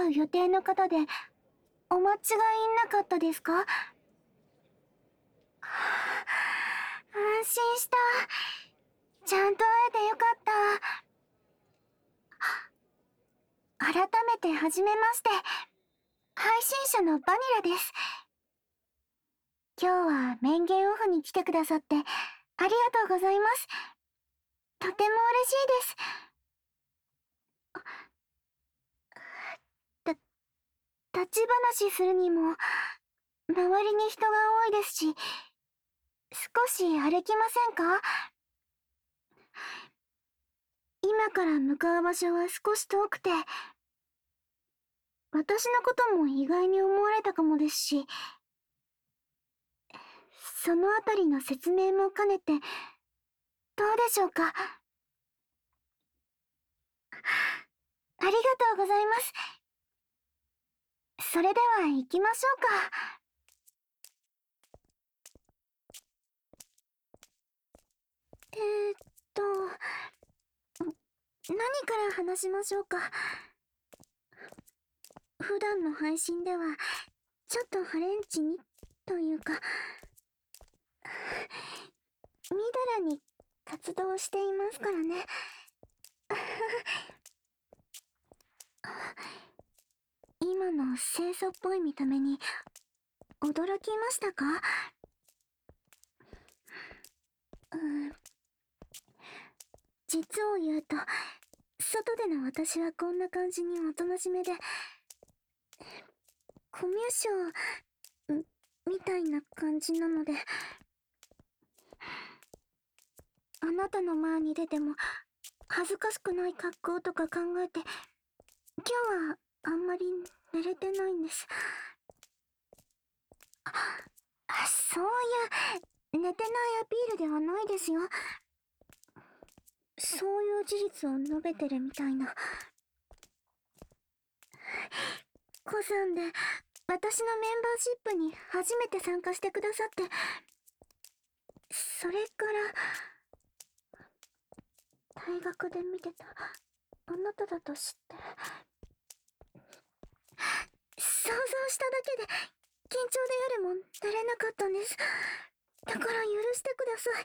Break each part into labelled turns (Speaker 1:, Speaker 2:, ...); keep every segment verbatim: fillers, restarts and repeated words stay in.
Speaker 1: う予定の方でお間違いなかったですか？安心した。ちゃんと会えてよかった。改めてはじめまして。配信者のバニラです。今日は面言オフに来てくださってありがとうございます。とても嬉しいです。た、立ち話するにも周りに人が多いですし、少し歩きませんか？今から向かう場所は少し遠くて、私のことも意外に思われたかもですし、そのあたりの説明も兼ねて、どうでしょうか？ありがとうございます。それでは行きましょうか。えーっと、何から話しましょうか。普段の配信では、ちょっとハレンチに、というか、みだらに活動していますからね。今の清楚っぽい見た目に、驚きましたか？うーん。実を言うと、外での私はこんな感じにおとなしめで、コミュ障みたいな感じなので、あなたの前に出ても恥ずかしくない格好とか考えて、今日はあんまり寝れてないんです。あ、そういう寝てないアピールではないですよ。そういう事実を述べてるみたいな。コさんで私のメンバーシップに初めて参加してくださって、それから大学で見てたあなただと知って、想像しただけで緊張で夜も寝れなかったんです。だから許してください。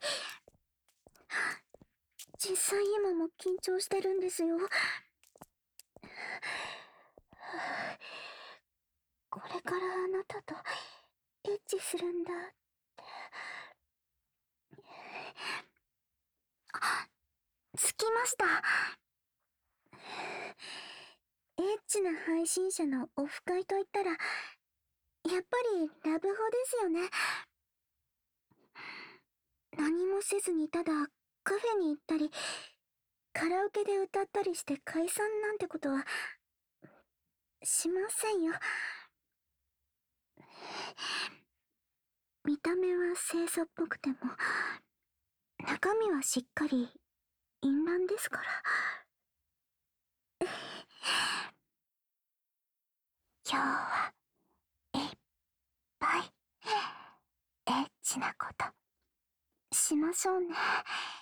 Speaker 1: 実際今も緊張してるんですよ。これからあなたとエッチするんだって。あ、着きました。エッチな配信者のオフ会といったら、やっぱりラブホですよね。何もせずにただカフェに行ったり、カラオケで歌ったりして解散なんてことはしませんよ。見た目は清楚っぽくても、中身はしっかり淫乱ですから。今日はいっぱいエッチなことしましょうね。